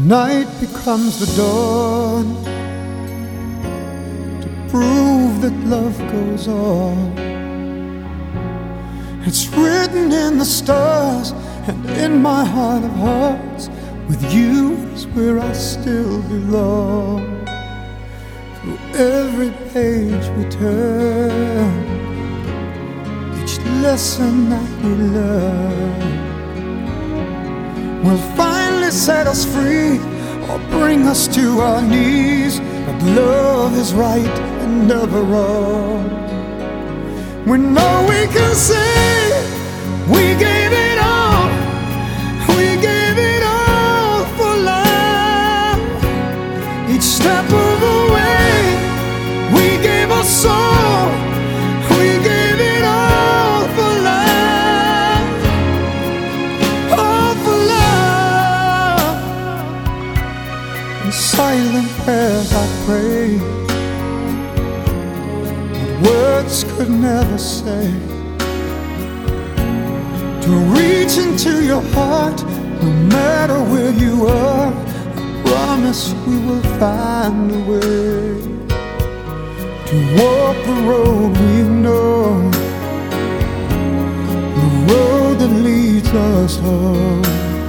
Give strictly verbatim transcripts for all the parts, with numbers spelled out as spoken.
night becomes the dawn to prove that love goes on. It's written in the stars and in my heart of hearts, with you is where I still belong. Through every page we turn, each lesson that we learn will finally set us free or bring us to our knees. But love is right and never wrong. We know we can say we gave it all, we gave it all for love. Each step of the way we gave our soul, we gave it all for love, all for love. In silent prayers I pray, words could never say, to reach into your heart no matter where you are. I promise we will find a way to walk the road we've known, the road that leads us home.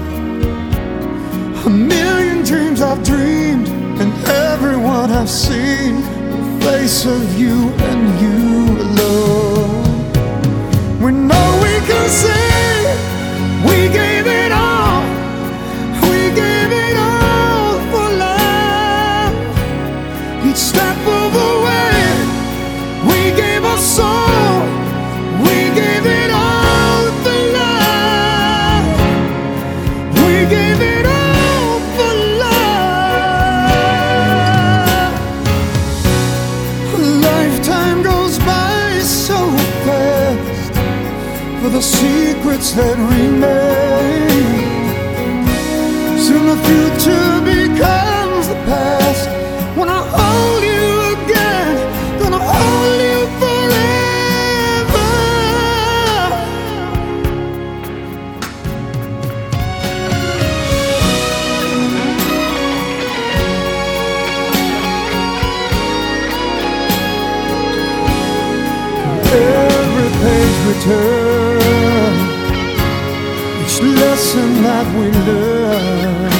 A million dreams I've dreamed and everyone I've seen, face of you and you alone. We know we can say we gave it all, we gave it all for love. Each step of the way we gave our soul, we gave it all for love, we gave it all for love. Lifetime goes by so fast for the secrets that remain. Soon the future becomes the past. When I hold you again, gonna hold you forever. Every page we turn, each lesson that we learn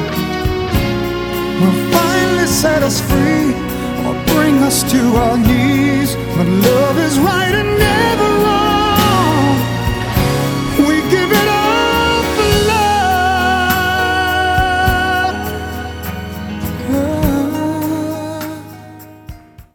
will finally set us free or bring us to our knees. But love is right and